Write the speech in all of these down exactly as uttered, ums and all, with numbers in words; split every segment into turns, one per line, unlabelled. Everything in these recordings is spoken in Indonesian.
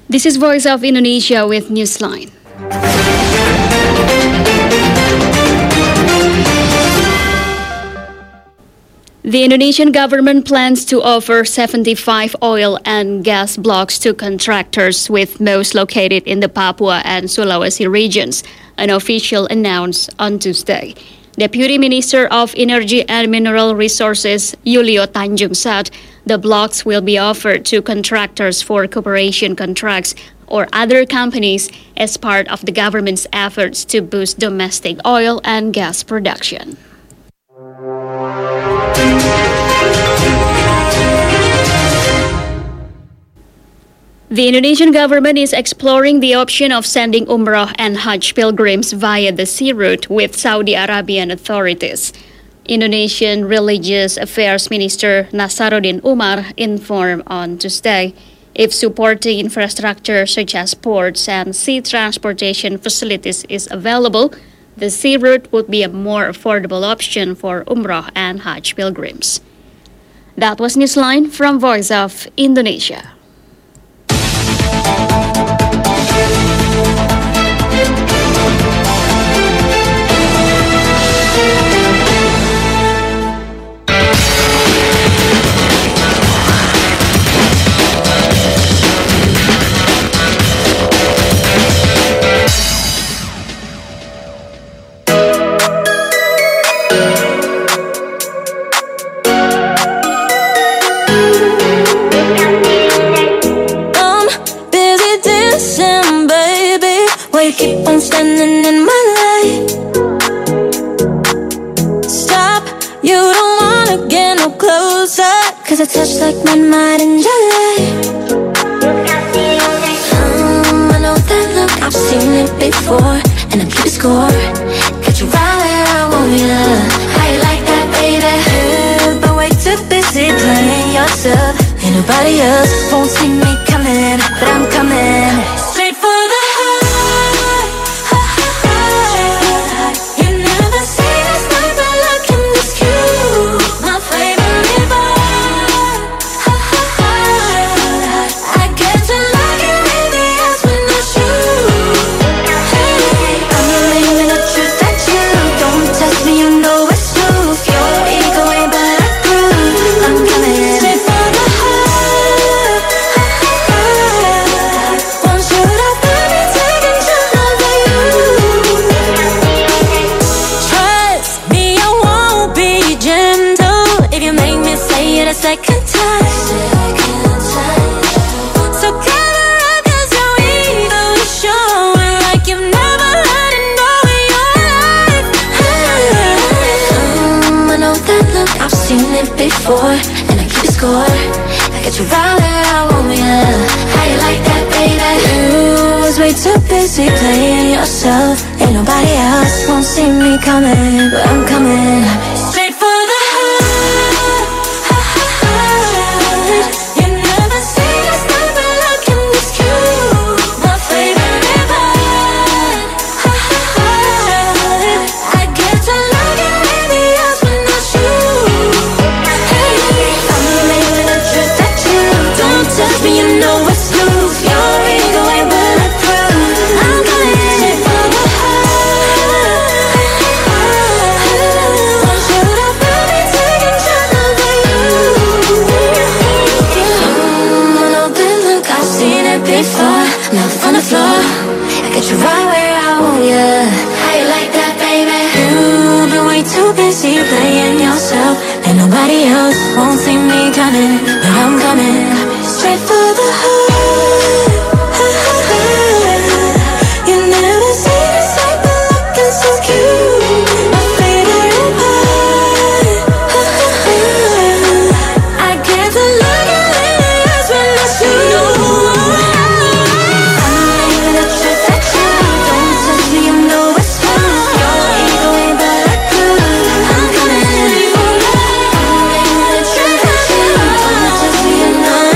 This is Voice of Indonesia with Newsline. The Indonesian government plans to offer seventy-five oil and gas blocks to contractors, with most located in the Papua and Sulawesi regions, an official announced on Tuesday. Deputy Minister of Energy and Mineral Resources Yulio Tanjung said the blocks will be offered to contractors for cooperation contracts or other companies as part of the government's efforts to boost domestic oil and gas production. The Indonesian government is exploring the option of sending Umrah and Hajj pilgrims via the sea route with Saudi Arabian authorities. Indonesian Religious Affairs Minister Nasaruddin Umar informed on Tuesday if supporting infrastructure such as ports and sea transportation facilities is available, the sea route would be a more affordable option for Umrah and Hajj pilgrims. That was Newsline from Voice of Indonesia.
Keep on standing in my light. Stop, you don't wanna get no closer, cause I touch like my mind in July. um, I know that look, I've seen it before, and I'm keeping score. Got you right where I want ya. How you like that, baby? Yeah, but way too busy playing yourself. Ain't nobody else won't see me coming, but I'm coming straight for the second time. So gather up, cause you're eagerly showing like you've never had enough in your life. um, I know that look, I've seen it before, and I keep it score. I got you right where I want ya. How you like that, baby? You was way too busy playing yourself. Ain't nobody else won't see me coming, but I'm coming straight for the on the floor. I got you right where I want ya. How you like that, baby? You've been way too busy playing yourself. Ain't nobody else won't see me coming, but I'm coming straight for the heart. You never seen a sight but looking so cute. My favorite part. I get to look at the eyes when I shoot. I'm coming for the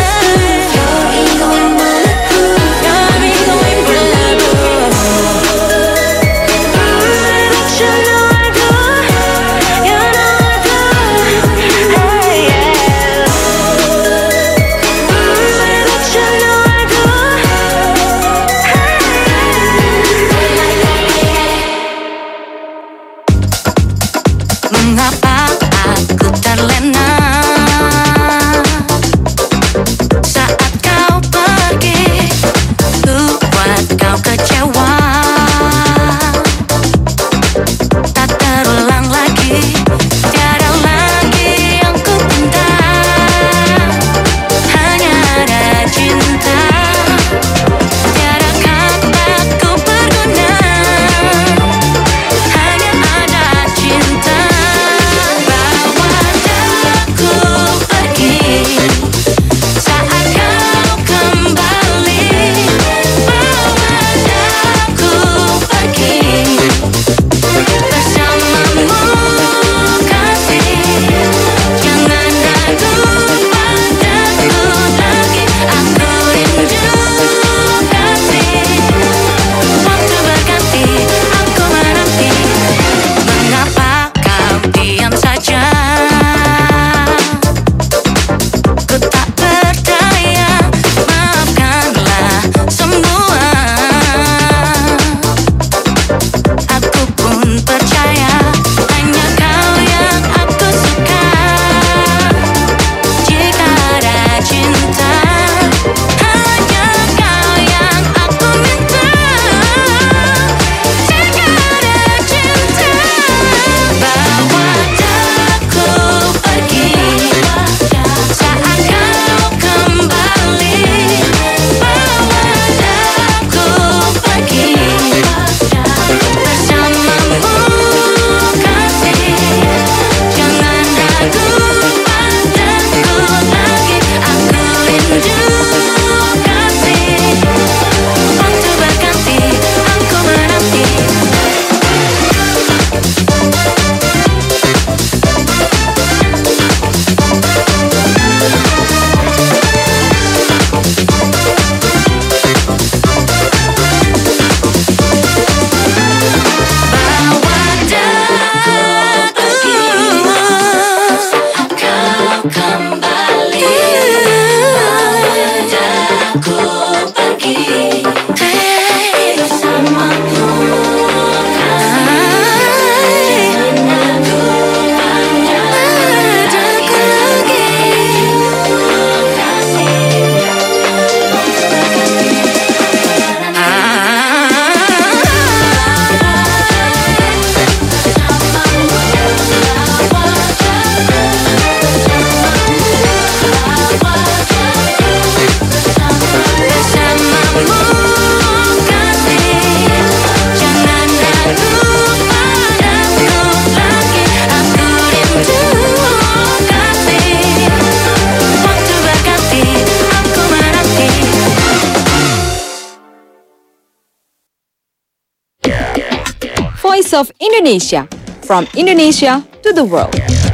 Voice of Indonesia, from Indonesia to the world.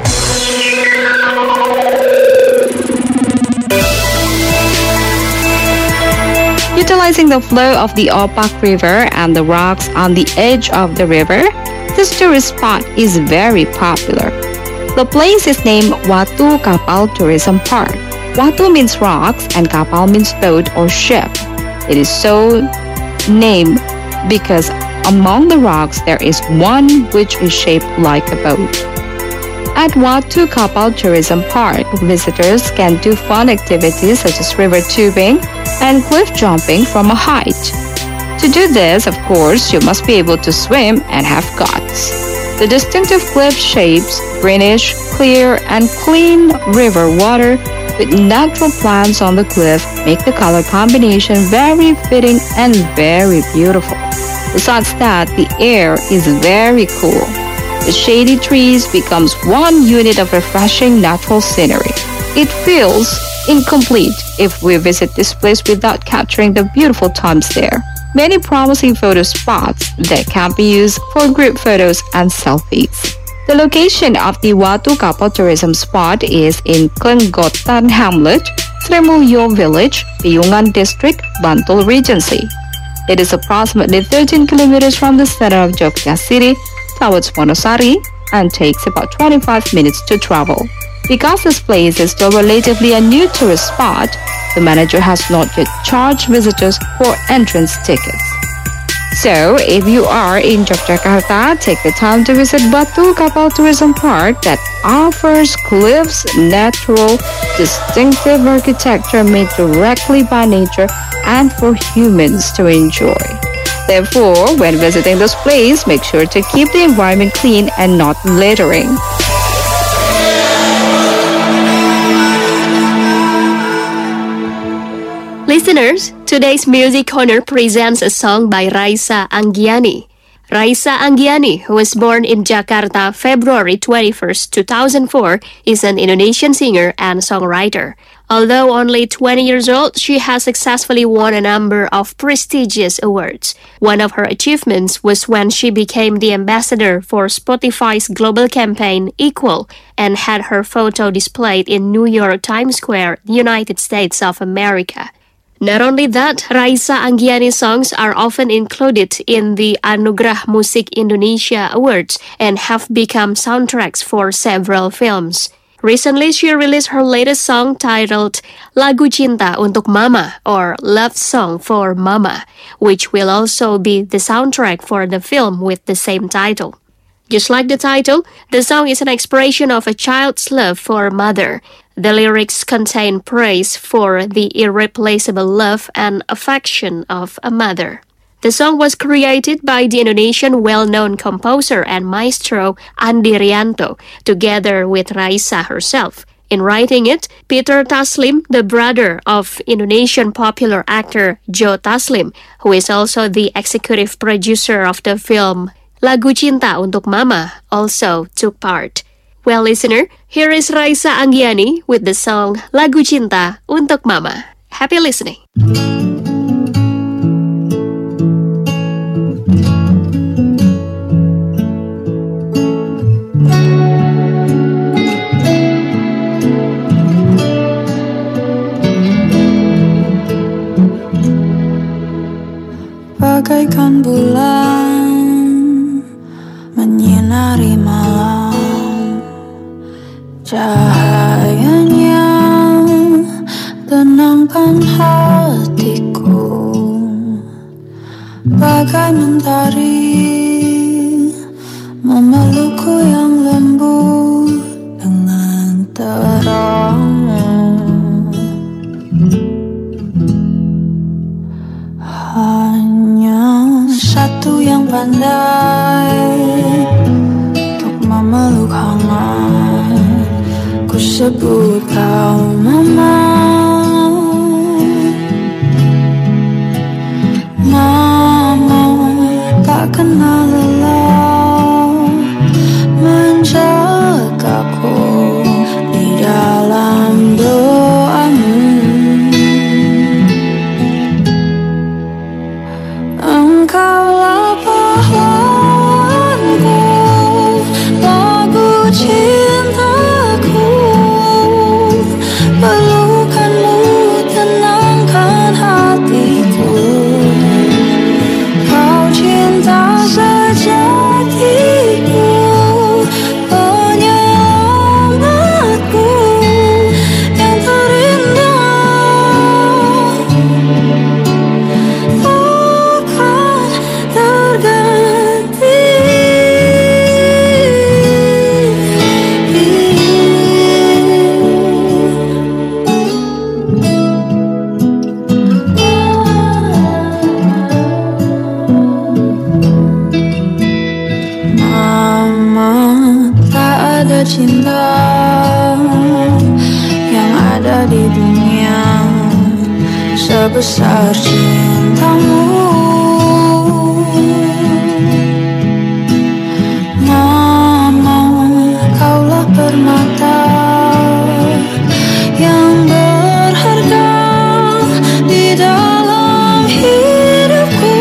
Utilizing the flow of the Opak River and the rocks on the edge of the river, this tourist spot is very popular. The place is named Watu Kapal Tourism Park. Watu means rocks and kapal means boat or ship. It is so named because among the rocks there is one which is shaped like a boat. At Watu Kapal Tourism Park, visitors can do fun activities such as river tubing and cliff jumping from a height. To do this, of course, you must be able to swim and have guts. The distinctive cliff shapes, greenish, clear, and clean river water with natural plants on the cliff make the color combination very fitting and very beautiful. Besides that, the air is very cool. The shady trees becomes one unit of refreshing natural scenery. It feels incomplete if we visit this place without capturing the beautiful times there. Many promising photo spots that can be used for group photos and selfies. The location of the Watu Kapal Tourism Spot is in Klenggotan Hamlet, Srimulyo Village, Piungan District, Bantul Regency. It is approximately thirteen kilometers from the center of Jogja City towards Wonosari and takes about twenty-five minutes to travel. Because this place is still relatively a new tourist spot, the manager has not yet charged visitors for entrance tickets. So, if you are in Yogyakarta, take the time to visit Watu Kapal Tourism Park that offers cliffs, natural, distinctive architecture made directly by nature and for humans to enjoy. Therefore, when visiting this place, make sure to keep the environment clean and not littering.
Listeners, today's Music Corner presents a song by Raisa Anggiani. Raisa Anggiani, who was born in Jakarta February twenty-first, two thousand four, is an Indonesian singer and songwriter. Although only twenty years old, she has successfully won a number of prestigious awards. One of her achievements was when she became the ambassador for Spotify's global campaign Equal and had her photo displayed in New York Times Square, United States of America. Not only that, Raisa Anggiani's songs are often included in the Anugerah Musik Indonesia Awards and have become soundtracks for several films. Recently, she released her latest song titled Lagu Cinta Untuk Mama or Love Song for Mama, which will also be the soundtrack for the film with the same title. Just like the title, the song is an expression of a child's love for a mother. The lyrics contain praise for the irreplaceable love and affection of a mother. The song was created by the Indonesian well-known composer and maestro Andi Rianto, together with Raisa herself. In writing it, Peter Taslim, the brother of Indonesian popular actor Joe Taslim, who is also the executive producer of the film Lagu Cinta Untuk Mama, also took part. Well, listener, here is Raisa Anggiani with the song Lagu Cinta Untuk Mama. Happy listening.
Bagaikan bulan menyinari malam, cahayanya tenangkan hatiku, bagai mentari memelukku yang lembut dengan terang. Hanya satu yang pandai untuk memeluk hangat, ku sebut kau mama. Mama tak kenal lelah menjagaku di dalam doamu. Engkaulah pahlawan sebesar cintamu. Mama, kaulah permata yang berharga di dalam hidupku.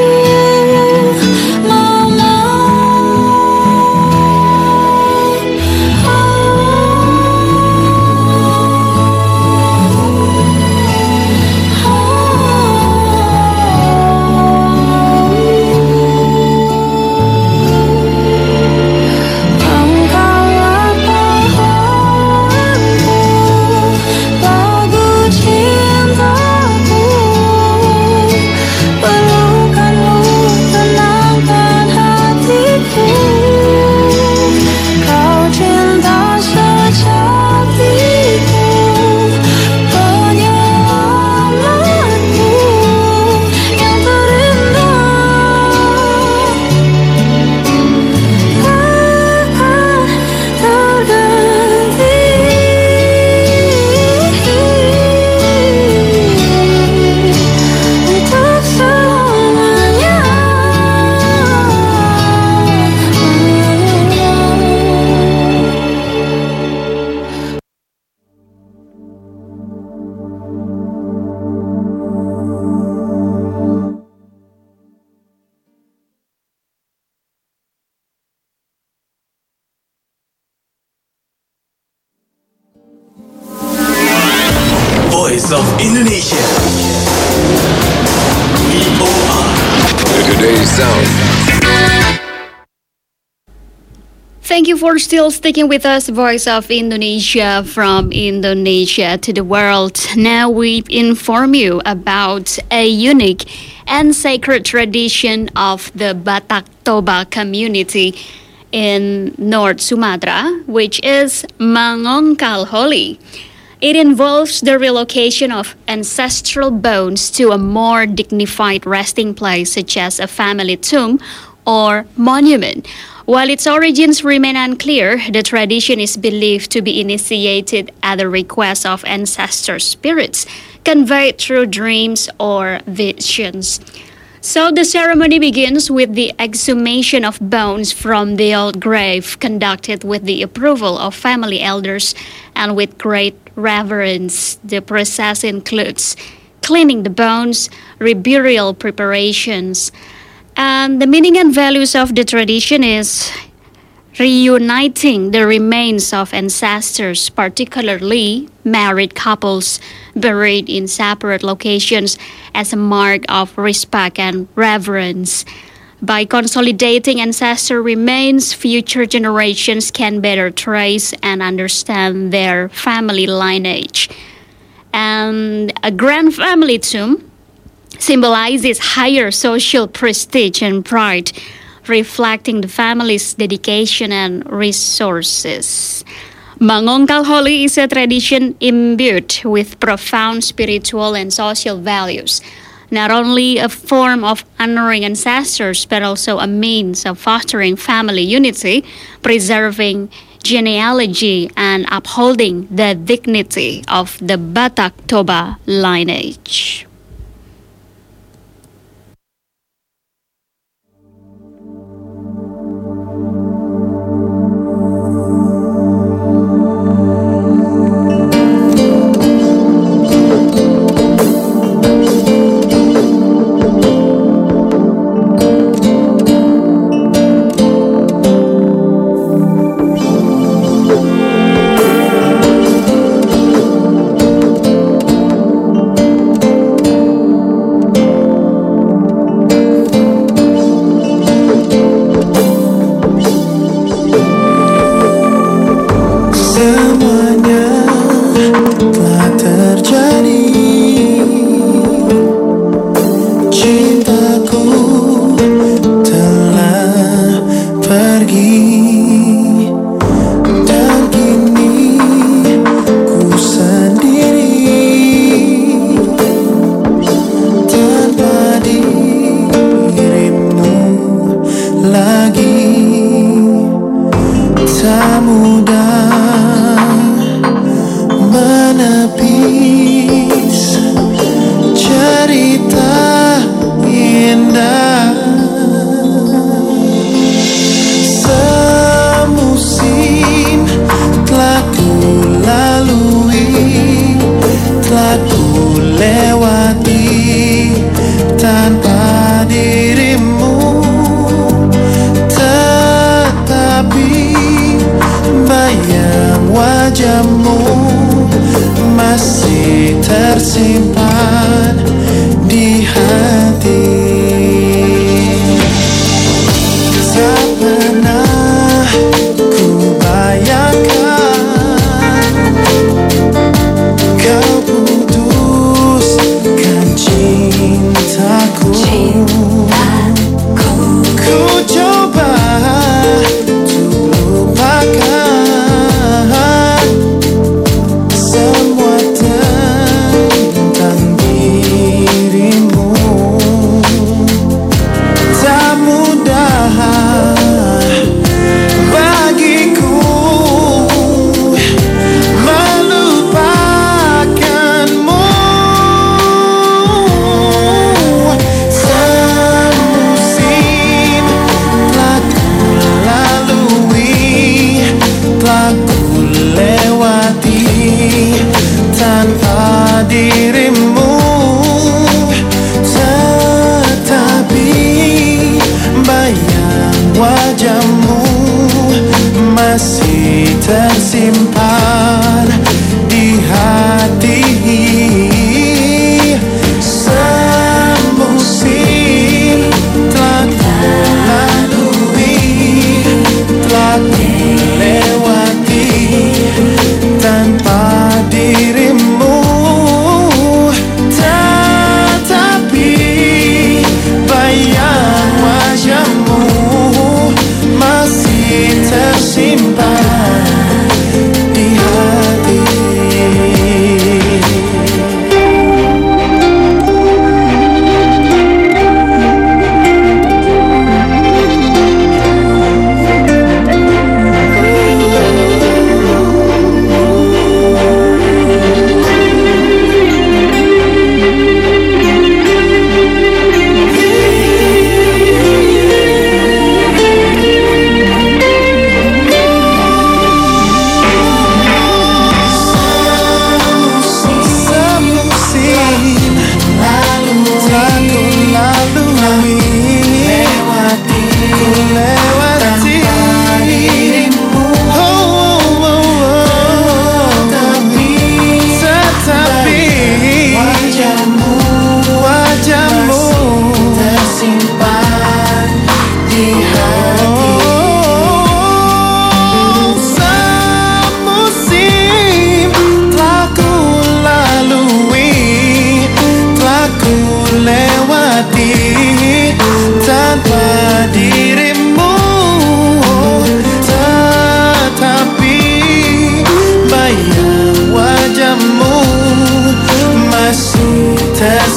Mama, engkaulah pahlawanku, lagu cintaku. Pelukanmu tenangkan hatiku. Kau cinta sejatiku, penyelamatku yang terindah. Takkan terganti untuk selamanya.
Voice of Indonesia. V O R.
Today's sound.
Thank you for still sticking with us, Voice of Indonesia, from Indonesia to the world. Now we inform you about a unique and sacred tradition of the Batak Toba community in North Sumatra, which is Mangongkal Holi. It involves the relocation of ancestral bones to a more dignified resting place, such as a family tomb or monument. While its origins remain unclear, the tradition is believed to be initiated at the request of ancestor spirits, conveyed through dreams or visions. So the ceremony begins with the exhumation of bones from the old grave, conducted with the approval of family elders and with great reverence. The process includes cleaning the bones, reburial preparations, and the meaning and values of the tradition is reuniting the remains of ancestors, particularly married couples buried in separate locations, as a mark of respect and reverence. By consolidating ancestor remains, future generations can better trace and understand their family lineage. And a grand family tomb symbolizes higher social prestige and pride, reflecting the family's dedication and resources. Mangongkal Holi is a tradition imbued with profound spiritual and social values, not only a form of honoring ancestors, but also a means of fostering family unity, preserving genealogy, and upholding the dignity of the Batak Toba lineage.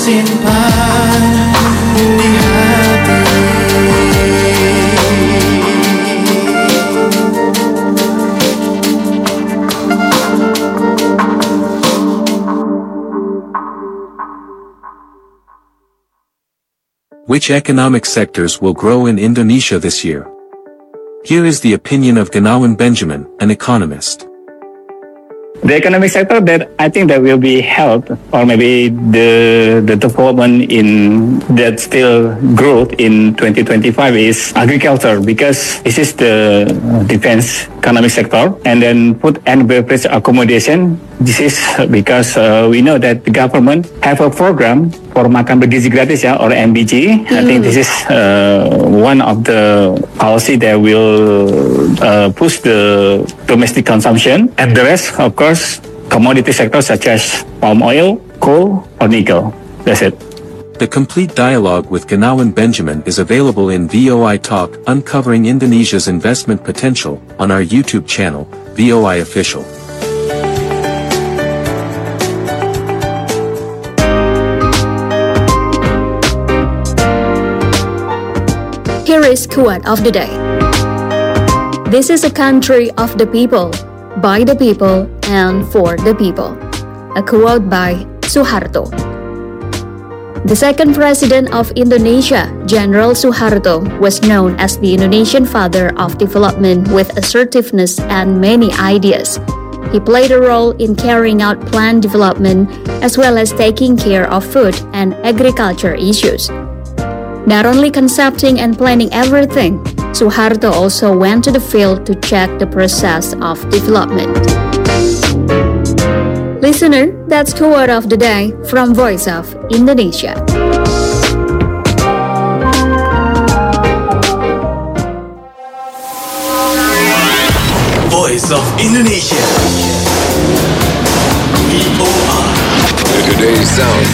simpan di hati.
Which economic sectors will grow in Indonesia this year? Here is the opinion of Gunawan Benjamin, an economist.
The economic sector that I think that will be helped, or maybe the the development in that still growth in twenty twenty-five is agriculture, because this is the defense economic sector, and then food and beverage accommodation. This is because uh, we know that the government have a program for makan bergizi gratis, ya, or M B G. Mm. I think this is uh, one of the policy that will uh, push the domestic consumption, and the rest, of course, commodity sectors such as palm oil, coal, or nickel. That's it.
The complete dialogue with Gunawan Benjamin is available in V O I Talk, Uncovering Indonesia's Investment Potential, on our YouTube channel, V O I Official.
Here is quote of the day. This is a country of the people, by the people, and for the people. A quote by Suharto. The second president of Indonesia, General Suharto, was known as the Indonesian father of development with assertiveness and many ideas. He played a role in carrying out planned development as well as taking care of food and agriculture issues. Not only concepting and planning everything, Suharto also went to the field to check the process of development. Listener, that's quote of the day from Voice of Indonesia.
Voice of Indonesia. V O I.
Today's sound.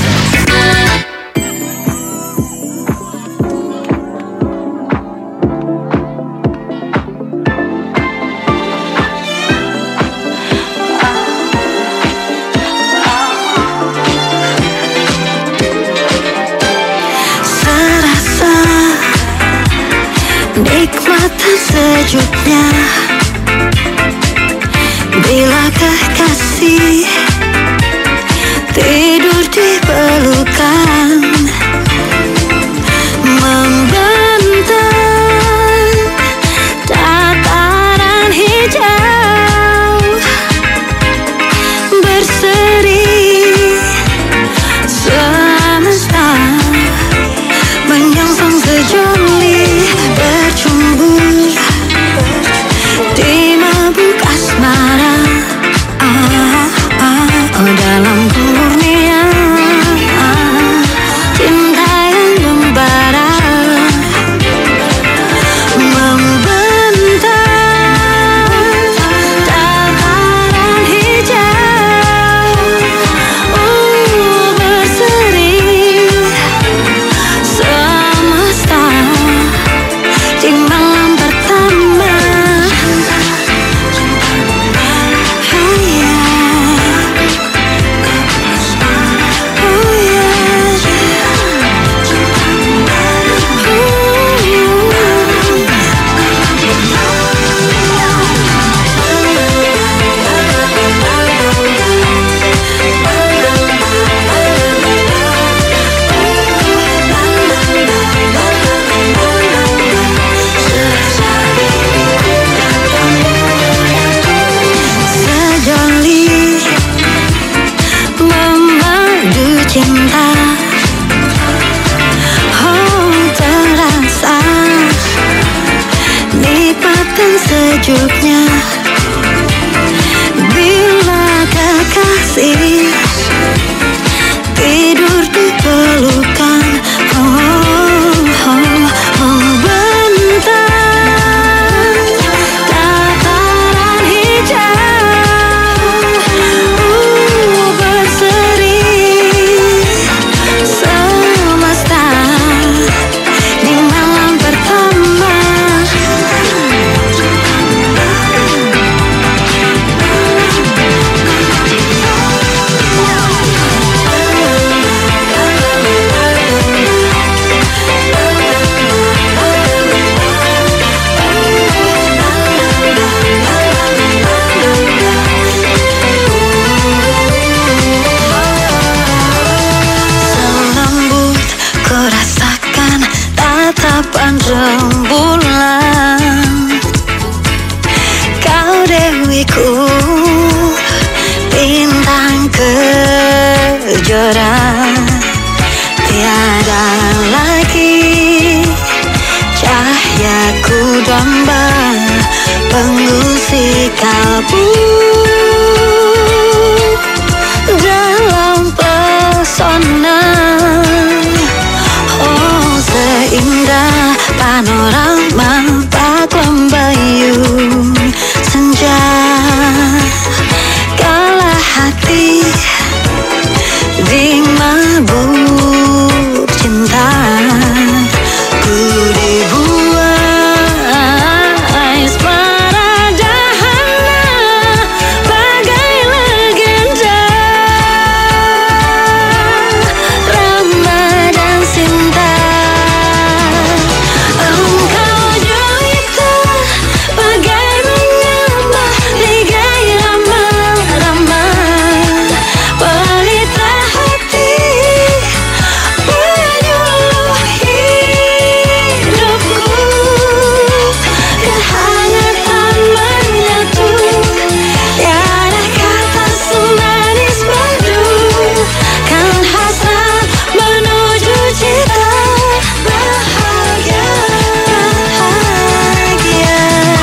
Nikmatan sejuknya bila kekasih tidur di pelukan, membentang dataran hijau berseri semesta menyongsong sejoli bercumbur indah lagi. Cahayaku domba pengusik kalbu dalam pesona. Oh, seindah panorama bak lembayung senja. Kala hati di mabuk cinta, ku dibuai asmara dahana bagai legenda. Rama dan Sinta, engkau jelita bagai menyembah ligai rama-rama. Pelita hati menyuluh hidupku, kehangatan menyatu, tiada kata semanis madu, kan hasrat menuju cita bahagia, bahagia.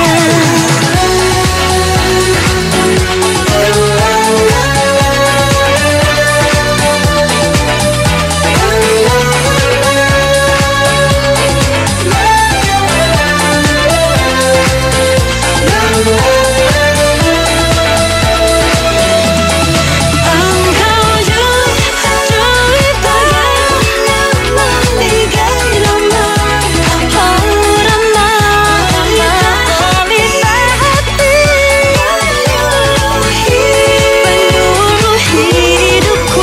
Engkau jelita ligai rama, oh rama, pelita hati penyuluh hidupku,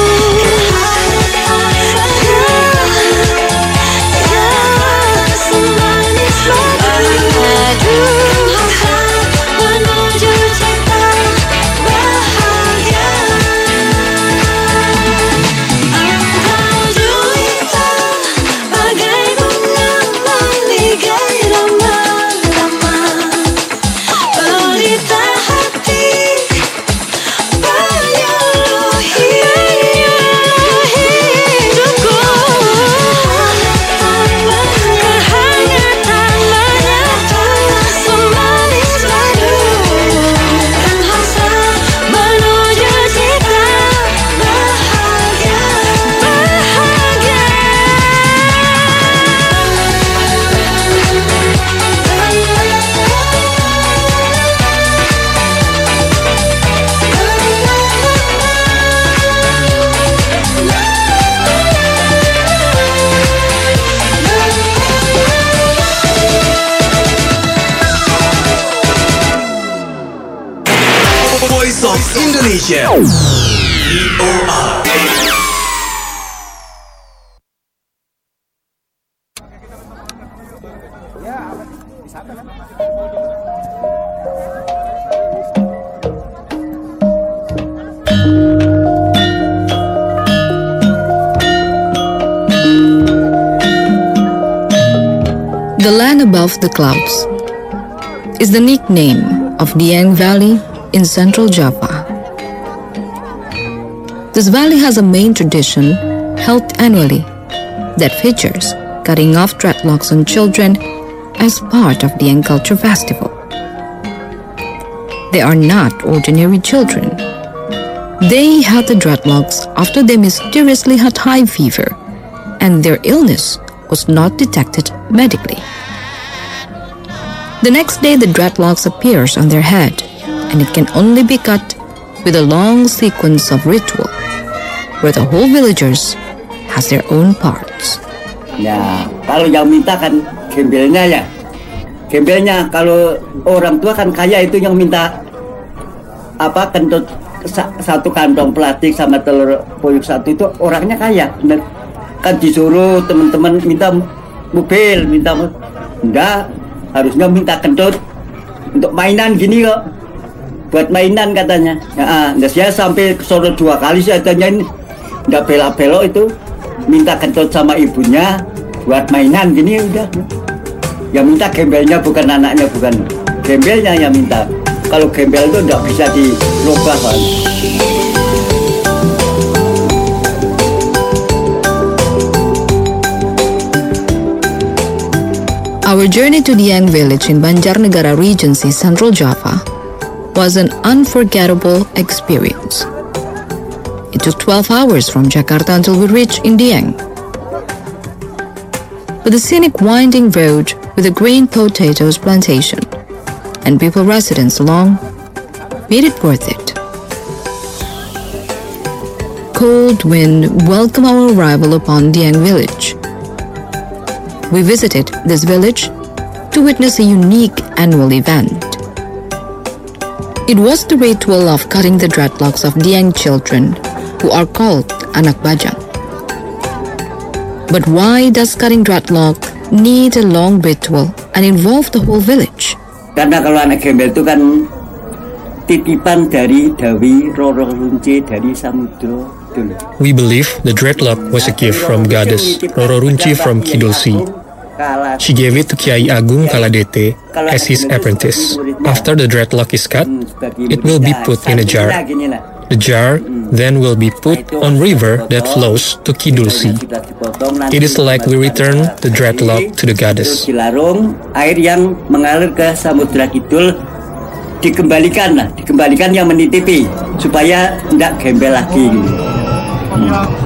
ya semanis madu, menuju cita bahagia. Engkau jelita bagai bunga meligai rama-rama, pelita hati penyuluh hidupku, kehangatan menyatu, semanis madu, kan hasrat menuju cita bahagia, bahagia.
Voice of Indonesia. V O I.
The land above the clouds is the nickname of Dieng Valley in central Java. This valley has a main tradition held annually that features cutting off dreadlocks on children as part of Dieng Culture Festival. They are not ordinary children. They had the dreadlocks after they mysteriously had high fever and their illness was not detected medically. The next day the dreadlocks appears on their head and it can only be cut with a long sequence of ritual where the whole villagers has their own parts.
Ya, kalau yang minta kan gembelnya ya. Gembelnya kalau orang tua kan kaya itu yang minta apa kentut sa- satu kantong plastik sama telur puyuh satu itu orangnya kaya. Bener. Kan disuruh teman-teman minta mobil, minta enggak, harusnya minta kentut untuk mainan gini kok. Buat mainan katanya. Ya, nah, saya sampai ke sono dua kali saya tanyain enggak belok-belok itu minta kentut sama ibunya buat mainan gini udah. Yang minta gembelnya bukan anaknya, bukan gembelnya yang minta. Kalau gembel itu enggak bisa dirubah kan.
Our journey to Dieng village in Banjarnegara Regency, Central Java, was an unforgettable experience. It took twelve hours from Jakarta until we reached in Dieng. But the scenic winding road with a green potatoes plantation and people residents along made it worth it. Cold wind welcomed our arrival upon Dieng village. We visited this village to witness a unique annual event. It was the ritual of cutting the dreadlocks of Dieng children, who are called anak bajang. But why does cutting dreadlock need a long ritual and involve the whole village?
Karena kalau anak gembel itu kan titipan dari Dawi Roro Runci dari Samudra dulu.
We believe the dreadlock was a gift from goddess Roro Runci from Kidul Sea. She gave it to Kiai Agung Kaladete as his apprentice. After the dreadlock is cut, it will be put in a jar. The jar then will be put on river that flows to Kidul Sea. It is like we return the dreadlock to the goddess.
Dilarung, air yang mengalir ke Samudra Kidul dikembalikan lah, dikembalikan yang menitipi supaya tidak gembel lagi. Hmm.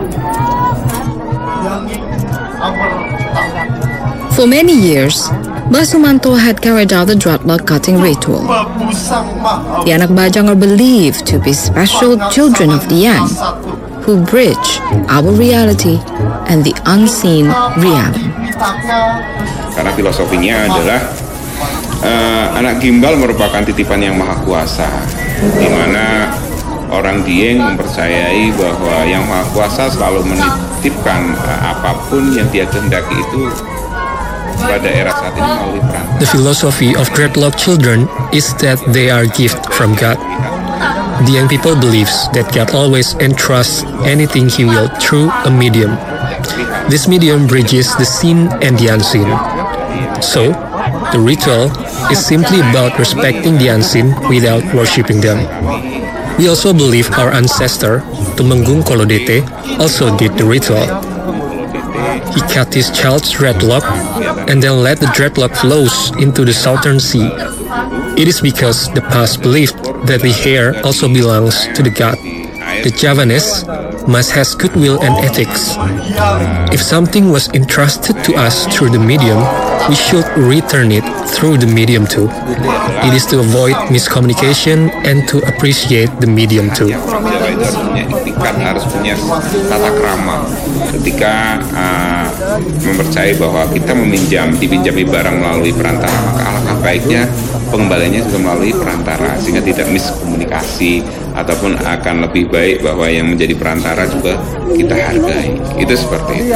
For many years, Basumanto had carried out the dreadlock cutting ritual. The anak bajang are believed to be special children of Dieng, who bridge our reality and the unseen realm.
Karena filosofinya adalah uh, anak gimbal merupakan titipan yang maha kuasa, di mana orang Dieng mempercayai bahwa yang maha kuasa selalu menitipkan uh, apapun yang dia kehendaki itu pada era saat ini melalui perantara.
The philosophy of dreadlock children is that they are gift from God. The young people believes that God always entrusts anything He will through a medium. This medium bridges the seen and the unseen. So, the ritual is simply about respecting the unseen without worshipping them. We also believe our ancestor, Tumenggung Kolodete, also did the ritual. He cut his child's dreadlock and then let the dreadlock flows into the southern sea. It is because the past believed that the hair also belongs to the god. The Javanese must has goodwill and ethics. If something was entrusted to us through the medium, we should return it through the medium too. It is to avoid miscommunication and to appreciate the medium too.
Harus punya tata krama ketika uh, mempercayai bahwa kita meminjam dipinjami barang melalui perantara, maka alangkah baiknya pengembaliannya juga melalui perantara sehingga tidak miskomunikasi, ataupun akan lebih baik bahwa yang menjadi perantara juga kita hargai. Itu seperti itu.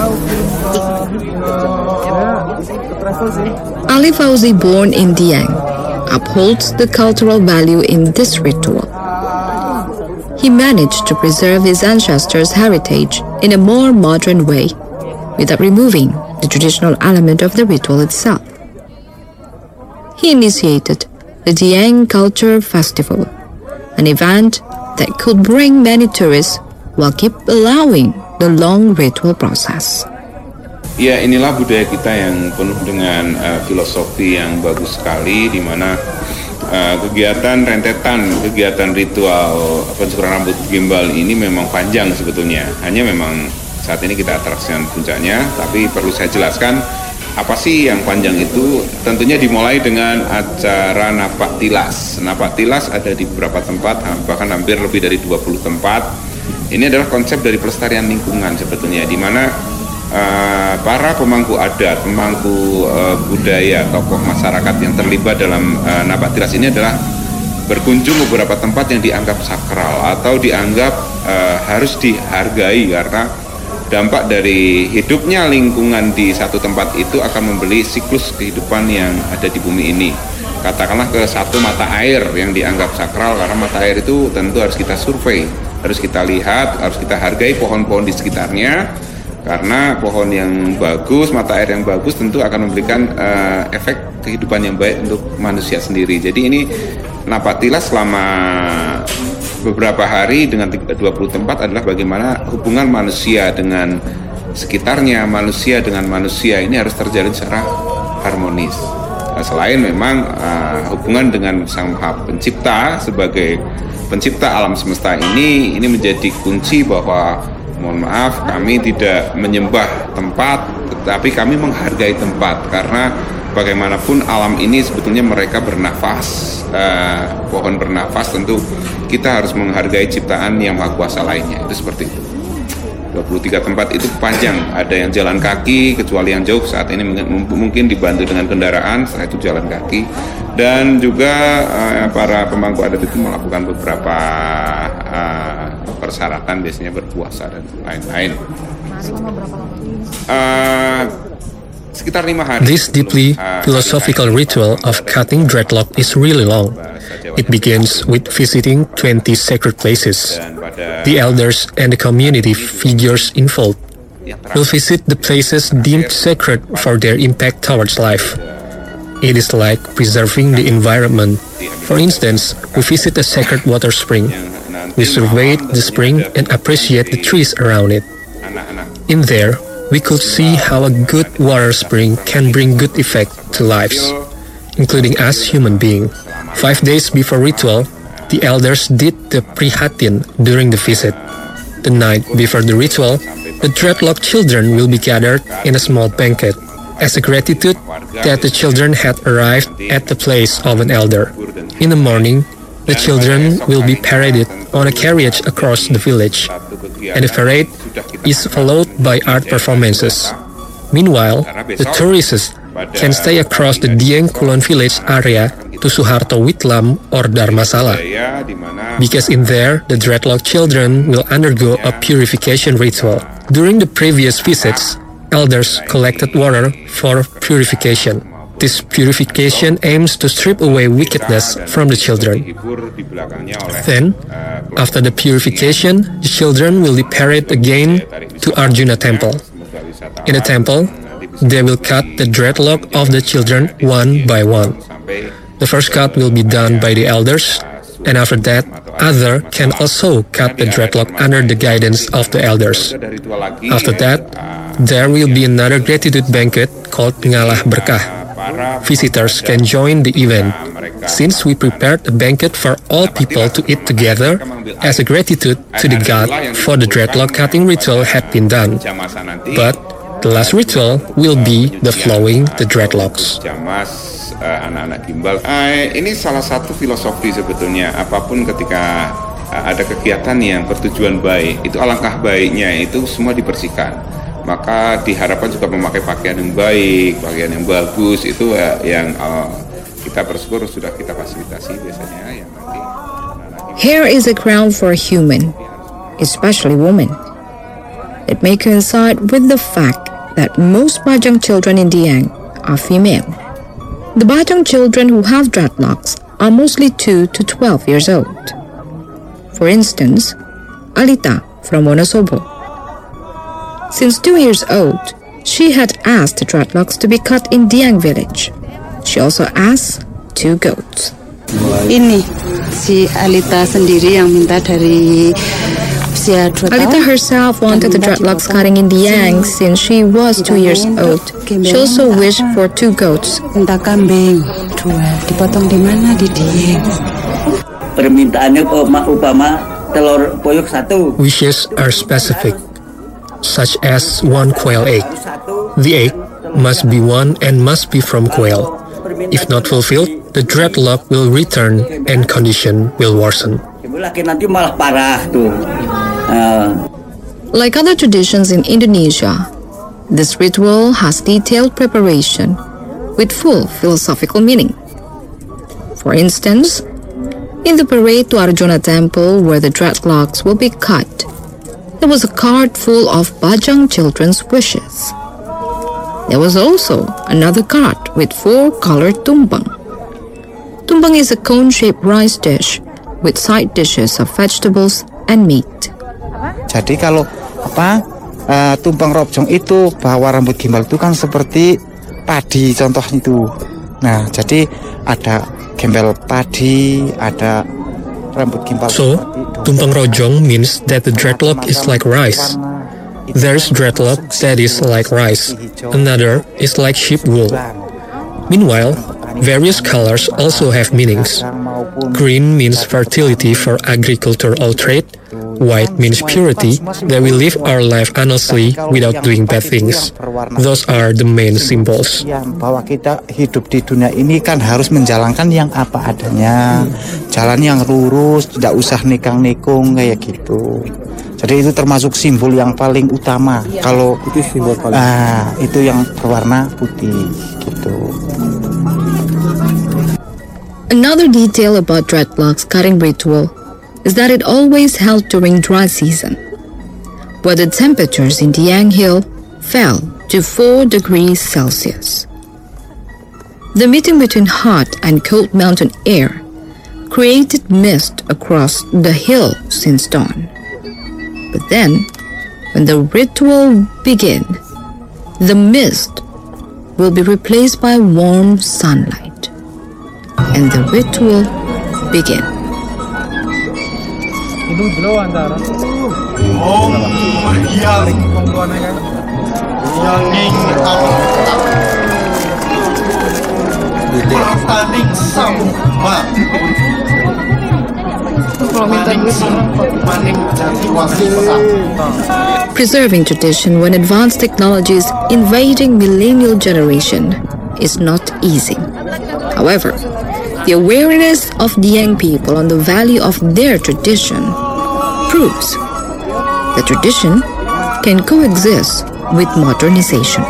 Ali Fauzi, born in Dieng, upholds the cultural value in this ritual. He managed to preserve his ancestors' heritage in a more modern way, without removing the traditional element of the ritual itself. He initiated the Dieng Culture Festival, an event that could bring many tourists while keep allowing the long ritual process.
Ya, inilah budaya kita yang penuh dengan uh, filosofi yang bagus sekali, di mana uh, kegiatan rentetan, kegiatan ritual pencukuran rambut gimbal ini memang panjang sebetulnya. Hanya memang saat ini kita atraksikan puncaknya, tapi perlu saya jelaskan apa sih yang panjang itu. Tentunya dimulai dengan acara napak tilas. Napak tilas ada di beberapa tempat, bahkan hampir lebih dari dua puluh tempat. Ini adalah konsep dari pelestarian lingkungan sebetulnya, di mana Uh, para pemangku adat, pemangku uh, budaya, tokoh masyarakat yang terlibat dalam uh, napak tilas ini adalah berkunjung beberapa tempat yang dianggap sakral atau dianggap uh, harus dihargai, karena dampak dari hidupnya lingkungan di satu tempat itu akan membeli siklus kehidupan yang ada di bumi ini. Katakanlah ke satu mata air yang dianggap sakral, karena mata air itu tentu harus kita survei, harus kita lihat, harus kita hargai pohon-pohon di sekitarnya. Karena pohon yang bagus, mata air yang bagus tentu akan memberikan uh, efek kehidupan yang baik untuk manusia sendiri. Jadi ini napak tilas selama beberapa hari dengan dua puluh tempat adalah bagaimana hubungan manusia dengan sekitarnya, manusia dengan manusia ini harus terjalin secara harmonis. Nah, selain memang uh, hubungan dengan Sang Maha Pencipta sebagai pencipta alam semesta ini, ini menjadi kunci bahwa mohon maaf kami tidak menyembah tempat, tetapi kami menghargai tempat karena bagaimanapun alam ini sebetulnya mereka bernafas, uh, pohon bernafas, tentu kita harus menghargai ciptaan yang maha kuasa lainnya. Itu seperti itu. dua puluh tiga tempat itu panjang, ada yang jalan kaki, kecuali yang jauh saat ini mungkin dibantu dengan kendaraan, setelah itu jalan kaki, dan juga uh, para pemangku adat itu melakukan beberapa uh, persyaratan, biasanya berpuasa dan lain-lain. Uh, sekitar lima hari.
This deeply philosophical ritual of cutting dreadlock is really long. It begins with visiting twenty sacred places. The elders and the community figures involved will visit the places deemed sacred for their impact towards life. It is like preserving the environment. For instance, we visit a sacred water spring. We survey the spring and appreciate the trees around it. In there, we could see how a good water spring can bring good effect to lives, including us human beings. Five days before ritual, the elders did the prihatin during the visit. The night before the ritual, the dreadlock children will be gathered in a small banquet as a gratitude that the children had arrived at the place of an elder. In the morning, the children will be paraded on a carriage across the village, and the parade is followed by art performances. Meanwhile, the tourists can stay across the Dieng Kulon village area to Suharto Witlam or Dharmasala, because in there the dreadlock children will undergo a purification ritual. During the previous visits, elders collected water for purification. This purification aims to strip away wickedness from the children. Then, after the purification, the children will be paraded again to Arjuna Temple. In the temple, they will cut the dreadlock of the children one by one. The first cut will be done by the elders, and after that, others can also cut the dreadlock under the guidance of the elders. After that, there will be another gratitude banquet called Ngalah Berkah. Visitors can join the event, since we prepared a banquet for all people to eat together as a gratitude to the god for the dreadlock cutting ritual had been done. But the last ritual will be the flowing the dreadlocks.
Uh, anak-anak gimbal. Uh, ini salah satu filosofi sebetulnya, apapun ketika uh, ada kegiatan yang bertujuan baik, itu alangkah baiknya itu semua dibersihkan. Maka diharapkan juga memakai pakaian yang baik, pakaian yang bagus, itu uh, yang uh, kita bersyukur sudah kita fasilitasi biasanya yang nanti.
Hair is a crown for a human, especially women. It may coincide with the fact that most Bajang children in Dieng are female. The Bajang children who have dreadlocks are mostly two to twelve years old. For instance, Alita from Wonosobo. Since two years old, she had asked the dreadlocks to be cut in Dieng village. She also asked two goats.
Ini si Alita sendiri yang minta dari
Alita herself wanted the dreadlocks cutting in Dieng since she was two years old. She also wished for two goats.
Minta kambing dua, dipotong di mana di Dieng.
Permintaannya upama telur puyuh satu.
Wishes are specific, such as one quail egg. The egg must be one and must be from quail. If not fulfilled, the dreadlock will return and condition will worsen.
Nanti malah parah tuh.
Like other traditions in Indonesia, this ritual has detailed preparation with full philosophical meaning. For instance, in the parade to Arjuna Temple where the dreadlocks will be cut, there was a cart full of Bajang children's wishes. There was also another cart with four colored tumpeng. Tumpeng is a cone-shaped rice dish with side dishes of vegetables and meat.
Jadi kalau apa uh, tumpeng robjong itu bahwa rambut gimbal itu kan seperti padi contohnya itu. Nah, jadi ada gembel padi, ada rambut gimbal.
So, tumpeng rojong means that the dreadlock is like rice. There's dreadlock that is like rice. Another is like sheep wool. Meanwhile, various colors also have meanings. Green means fertility for agricultural trade. White means purity, that we live our life honestly without doing bad things. Those are the main symbols.
Bahwa kita hidup di dunia ini kan harus menjalankan yang apa adanya, jalan yang lurus, tidak usah nikang-nikung kayak gitu. Jadi itu termasuk simbol yang paling utama. Kalau itu simbol paling. Ah, itu yang berwarna putih gitu.
Another detail about dreadlocks cutting ritual is that it always held during dry season, where the temperatures in Dieng Hill fell to four degrees Celsius. The meeting between hot and cold mountain air created mist across the hill since dawn. But then, when the ritual begins, the mist will be replaced by warm sunlight, and the ritual begins.
Itu dulu antara oh yang yang ingin panik sama
Preserving tradition when advanced technology is invading millennial generation is not easy. However, the awareness of the young people on the value of their tradition proves that tradition can coexist with modernization.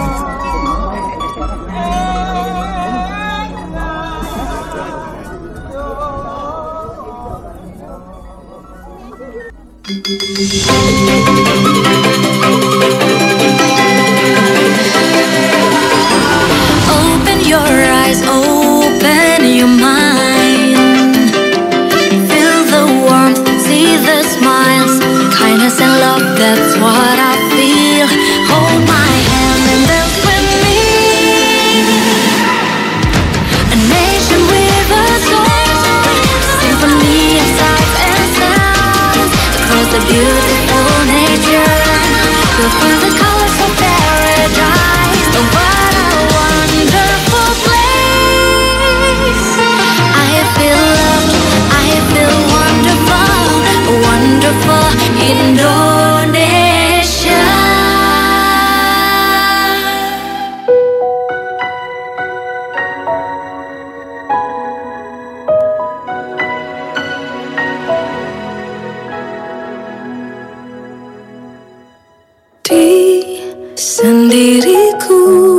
Open your eyes, open your mind. Feel the warmth, see the smiles, kindness and love, that's what I feel. Hold my hand and dance with me. A nation with a soul, symphony of sight and sound. Across the beautiful nature, you'll find the colors of paradise. Oh, what a wonderful place. I feel loved, I feel wonderful, wonderful Indonesia. Di sendiriku,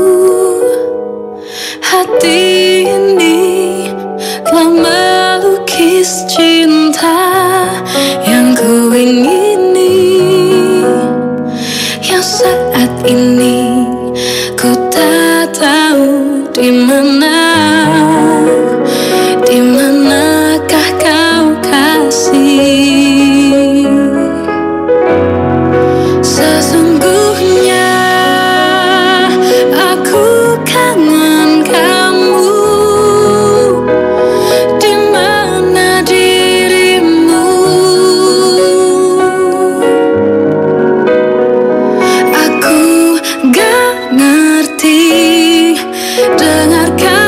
hati ini telah melukis cinta yang ku ingini, yang saat ini ku tak tahu di mana, di manakah kau kasih. Sesungguhnya aku kangen kamu. Di mana dirimu? Aku gak ngerti. Dengarkan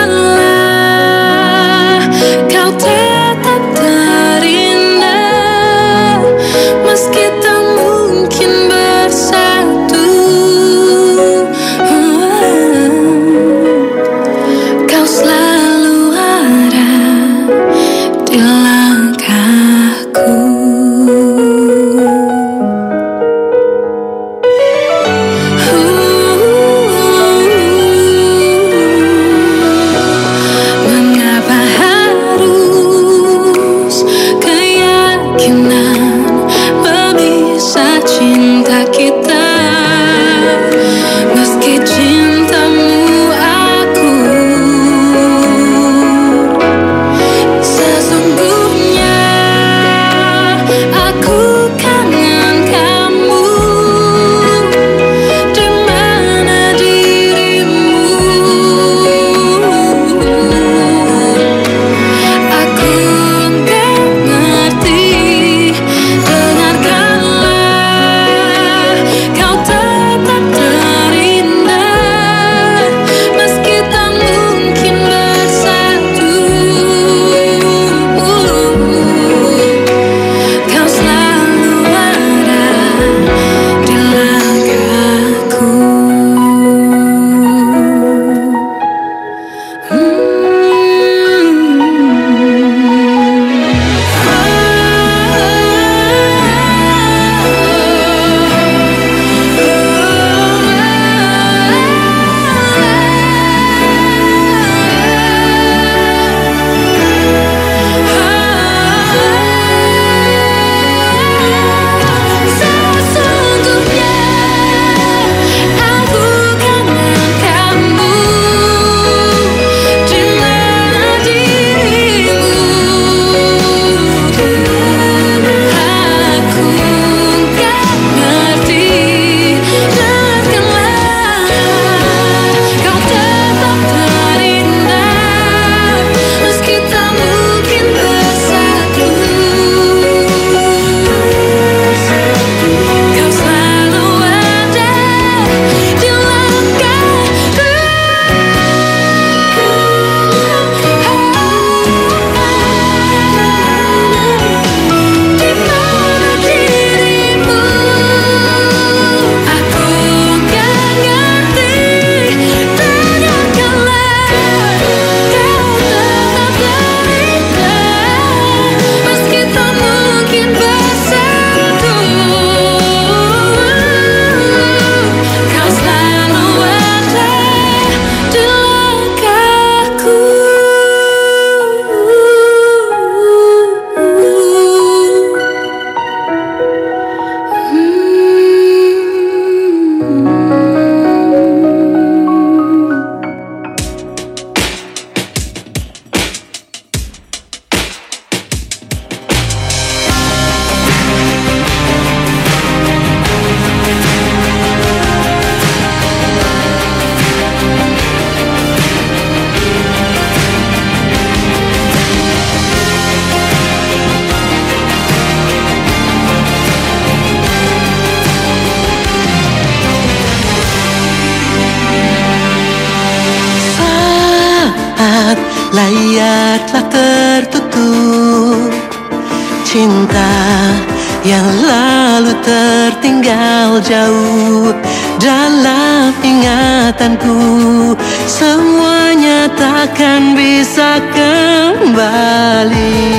layar telah tertutup. Cinta yang lalu tertinggal jauh dalam ingatanku. Semuanya takkan bisa kembali.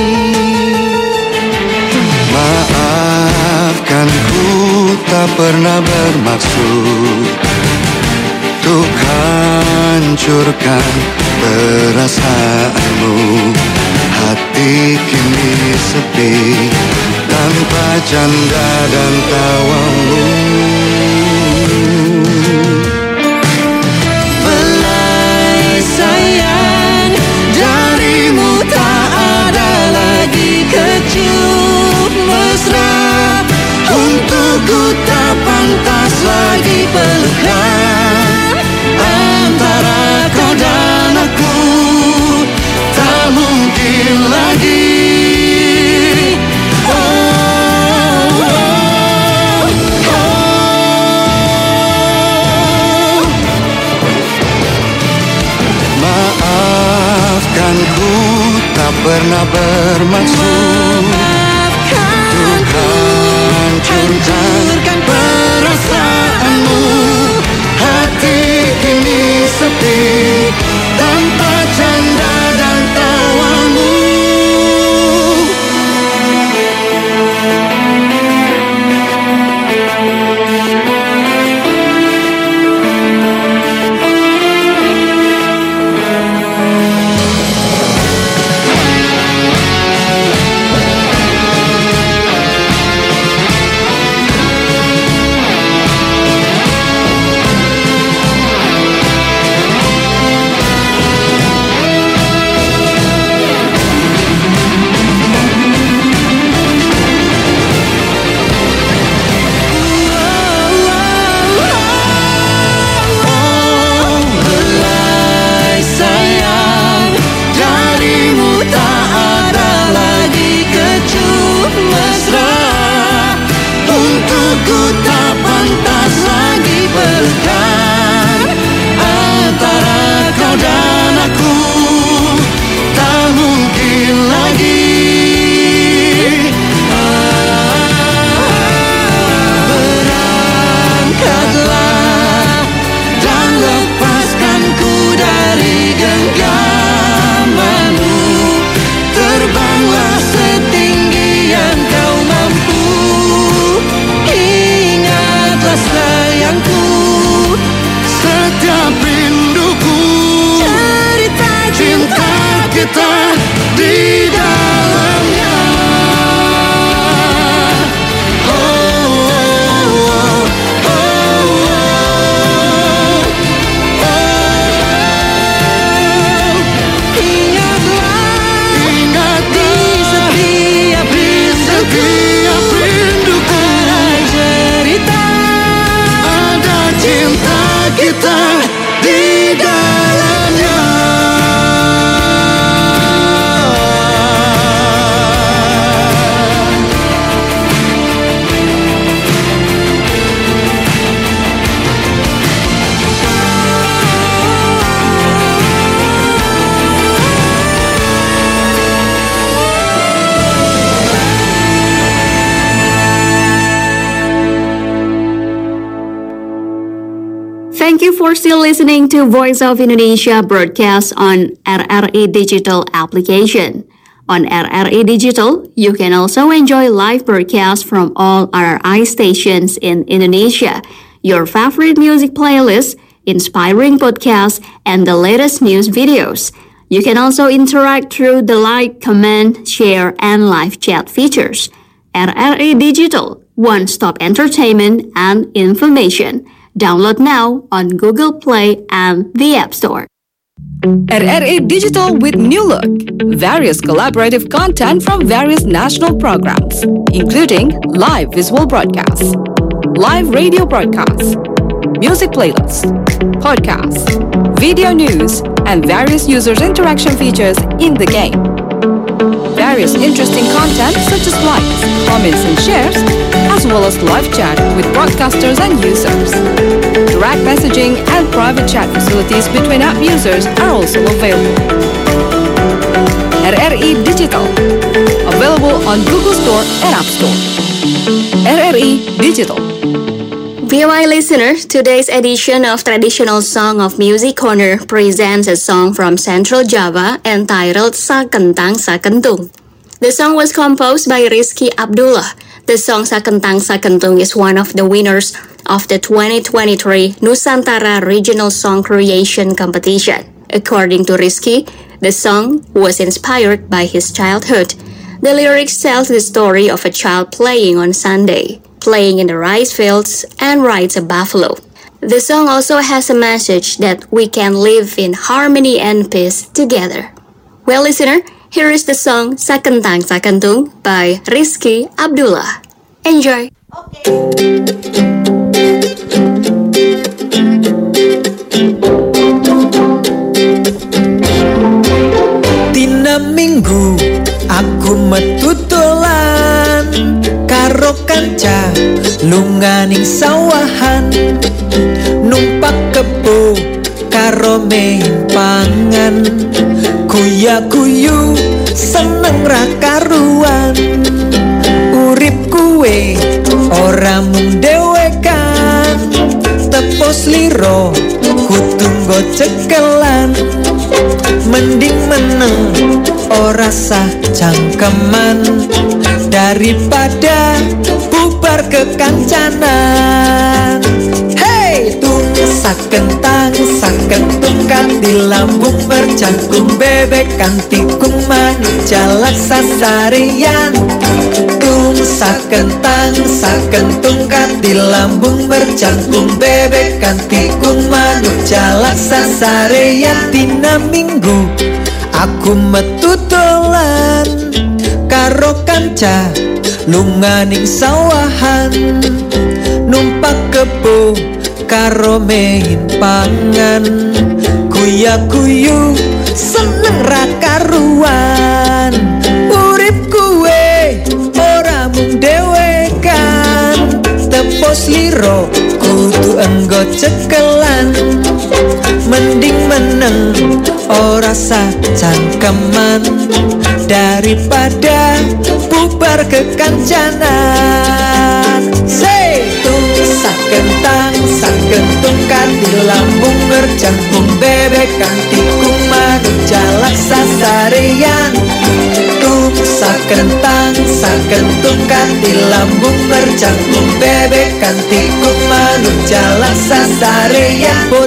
Maafkan ku tak pernah bermaksud untuk hancurkan perasaanmu. Hati kini sepi tanpa canda dan tawamu.
Belai sayang, darimu tak ada lagi kecup mesra. Untukku tak pantas lagi pelukan. Antara kau dan aku tak mungkin lagi. Oh, oh, oh.
Maafkan ku tak pernah bermaksud untuk hancurkan perasaanmu. Hati kini sepi tanpa canda dan tawamu.
Thank you for still listening to Voice of Indonesia broadcast on R R I Digital application. On R R I Digital, you can also enjoy live broadcasts from all R R I stations in Indonesia, your favorite music playlists, inspiring podcasts, and the latest news videos. You can also interact through the like, comment, share, and live chat features. R R I Digital, one-stop entertainment and information. Download now on Google Play and the App Store.
R R I Digital with new look. Various collaborative content from various national programs, including live visual broadcasts, live radio broadcasts, music playlists, podcasts, video news, and various users' interaction features in the game. Various interesting content such as likes, comments, and shares, as well as live chat with broadcasters and users. Direct messaging and private chat facilities between app users are also available. R R I Digital. Available on Google Store and App Store. R R I Digital.
V O I listeners, today's edition of Traditional Song of Music Corner presents a song from Central Java entitled Sakentang Sakentung. The song was composed by Rizky Abdullah. The song Sakentang Sakentung is one of the winners of the twenty twenty-three Nusantara Regional Song Creation Competition. According to Rizky, the song was inspired by his childhood. The lyrics tell the story of a child playing on Sunday, playing in the rice fields, and rides a buffalo. The song also has a message that we can live in harmony and peace together. Well, listener, here is the song Sakentang Sakentung by Rizky Abdullah. Enjoy!
Tina minggu aku metu dolan karo kanca lunganing sawahan, numpak kebo karo main pangan, kuya-kuyu seneng ra karuan. Urip kuwe ora mung dhewekan, tepos liro kudu nggo cekelan. Mending meneng ora sah cangkeman daripada bubar kekancanan. Hey, tung sakentang sakentung kanthi lambung bercangkung bebek kanthi kung manuk jalak sasareyan. Tung sakentang sakentung kanthi lambung bercangkung bebek kanthi kung manuk jalak sasareyan. Dina minggu aku metu dolan karo kanca lunganing sawahan, numpak kebo karo main pangan, kuya-kuyu seneng ra karuan. Urip kuwe ora mung dhewekan, tepos liro kudu enggo cekelan. Mending meneng ora sah cangkeman daripada bubar kekancanan. Say, tung sakentang sakentung kanthi lambung bercangkung bebek kanthi kung manuk jalak sasareyan. Tung sakentang sakentung kanthi lambung bercangkung bebek kanthi kung manuk jalak sasareyan.